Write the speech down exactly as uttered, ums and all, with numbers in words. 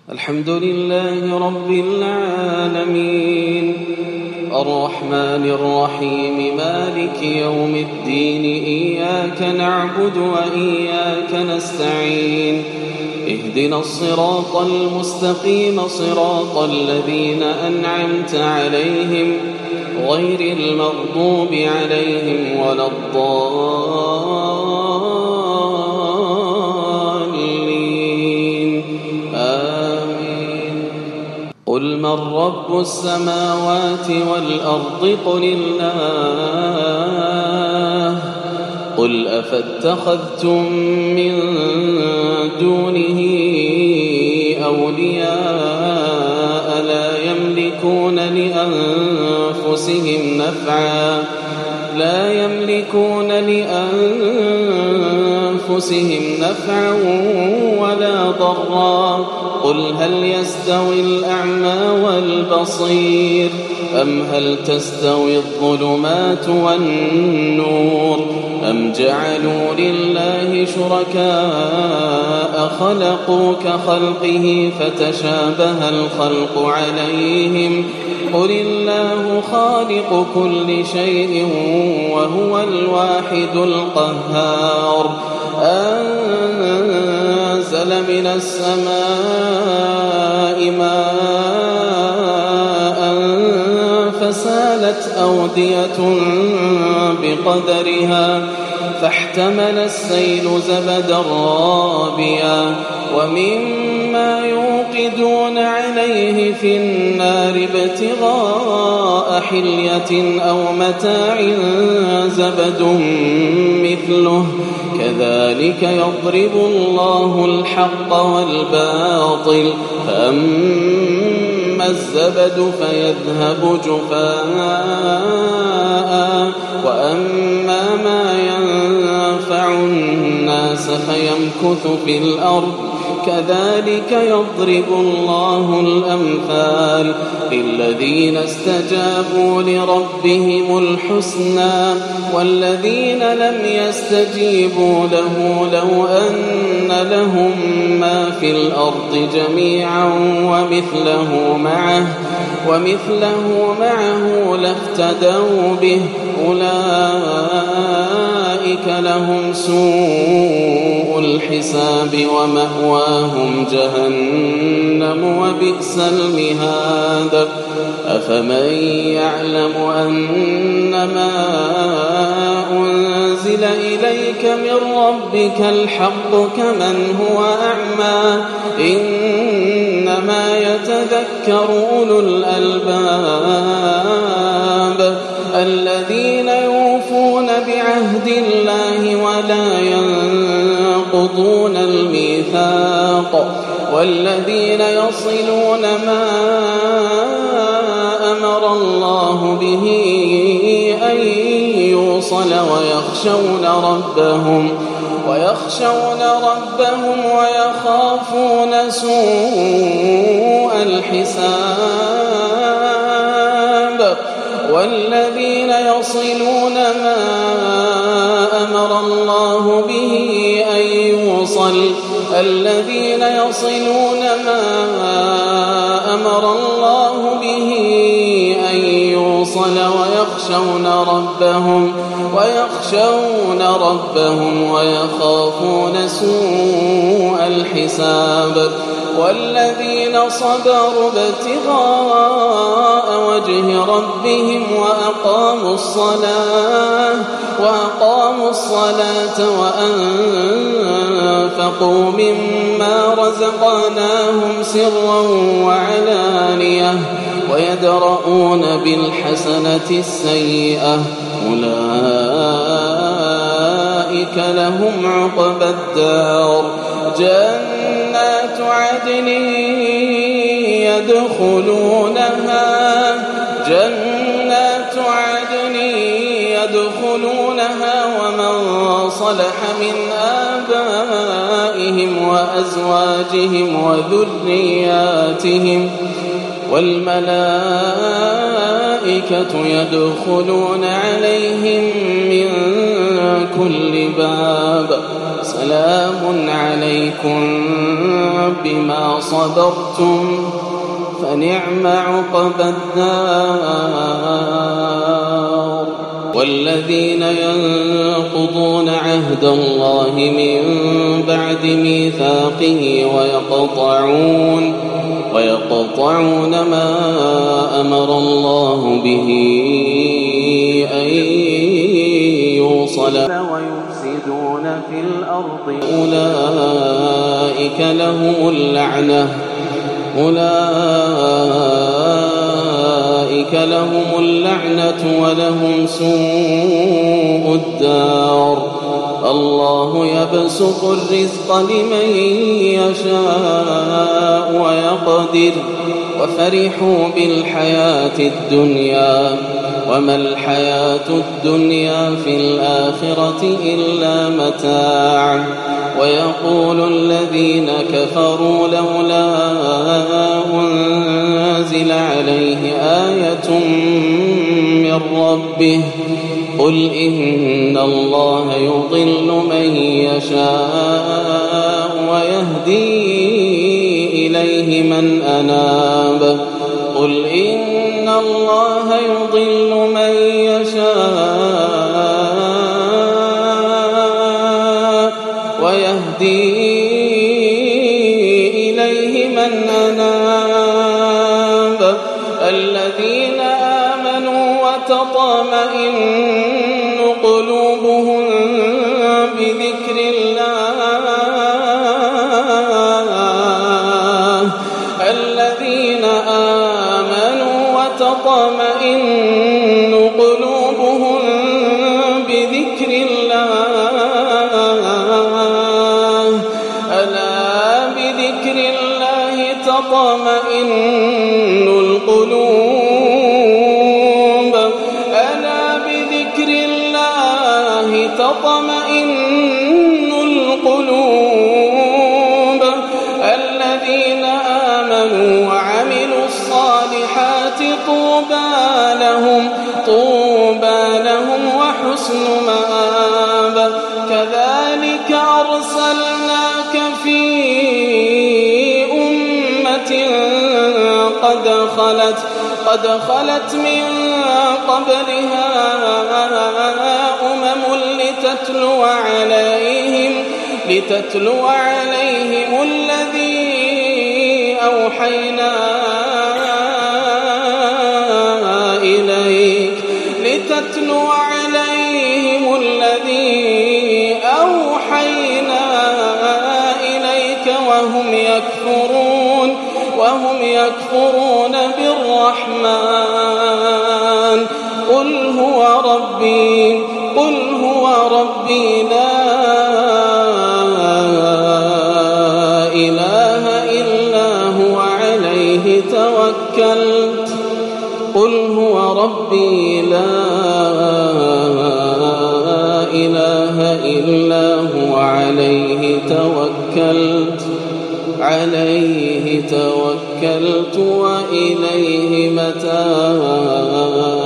الحمد لله رب العالمين الرحمن الرحيم مالك يوم الدين إياك نعبد وإياك نستعين اهدنا الصراط المستقيم صراط الذين أنعمت عليهم غير المغضوب عليهم ولا الضالين آمين. قل من رب السماوات والأرض قل الله قل أفاتخذتم من دونه أولياء لا يملكون لأنفسهم نفعا لا يملكون لأنفسهم نفعا ولا ضرا قل هل يستوي الأعمى والبصير أم هل تستوي الظلمات والنور أم جعلوا لله شركاء خلقوا كخلقه فتشابه الخلق عليهم قل الله خالق كل شيء وهو الواحد القهار أنزل من السماء ماء فسالت أودية بقدرها فاحتمل السيل زبدا رابيا ومما يوقدون عليه في النار ابتغاء حلية أو متاع زبد مثله كذلك يضرب الله الحق والباطل فأما الزبد فيذهب جفاء وأما ما ينفع الناس فيمكث في الأرض كذلك يضرب الله الأمثال للذين استجابوا لربهم الحسنى والذين لم يستجيبوا له لو أن لهم ما في الأرض جميعا ومثله معه ومثله معه لافتدوا به أولئك لهم سوء الحساب ومأواهم جهنم وبئس المهاد أفمن يعلم أنما أنزل إليك من ربك الحق كمن هو أعمى إنما يتذكر أولو الألباب الذين يوفون بعهد الله ولا ينقضون الميثاق والذين يصلون ما أمر الله به أن يوصل ويخشون ربهم ويخشون ربهم ويخافون سوء الحساب والذين يصلون ما أمر الله به أن يوصل الذين يصلون ما أمر الله به أن يوصل ويخشون ربهم ويخشون ربهم ويخافون سوء الحساب والذين صبروا ابتغاء وجه ربهم وأقاموا الصلاة وأقاموا الصلاة وأنفقوا مما رزقناهم سرا وعلانية ويدرؤون بالحسنة السيئة أولئك لهم عقبى الدار جنات عدن يدخلونها جنات عدن يدخلونها ومن صلح من آبائهم وأزواجهم وذرياتهم والملائكة يدخلون عليهم من كل باب سلام عليكم بما صبرتم فنعم عقبى الدار. والذين ينقضون عهد الله من بعد ميثاقه ويقطعون ويقطعون ما أمر الله به أن يوصل ويفسدون في الأرض أولئك لهم اللعنة أولئك لهم اللعنة ولهم سوء الدار. الله يبسط الرزق لمن يشاء ويقدر وفرحوا بالحياة الدنيا وما الحياة الدنيا في الآخرة إلا متاع. ويقول الذين كفروا لولا أنزل عليه آية من ربه قل إن الله يضل من يشاء ويهدي إليه من أناب. قل إن الله يضل من يشاء ويهدي إليه من أناب. الذين آمنوا وتطمئن قلوبهم بذكر الله الذين آمنوا وتطمئن قلوبهم بذكر الله ألا بذكر الله تطمئن القلوب ألا بذكر الله تطمئن القلوب. الذين آمنوا وعملوا الصالحات طوبى لهم طوبى لهم وحسن مآب. كذلك أرسلناك في أمة قد خلت قد خلت من قبلها أمم لتتلو عليهم لتتلو عليهم الذي أوحينا إليك لتتلو عليهم الذي أوحينا إليك وهم يكفرون وهم يكفرون بالرحمن. قل هو ربي قل هو ربي لا إله إلا هو عليه توكلت قل هو ربي لا إله إلا هو عليه توكلت عليه توكلت وإليه متاب.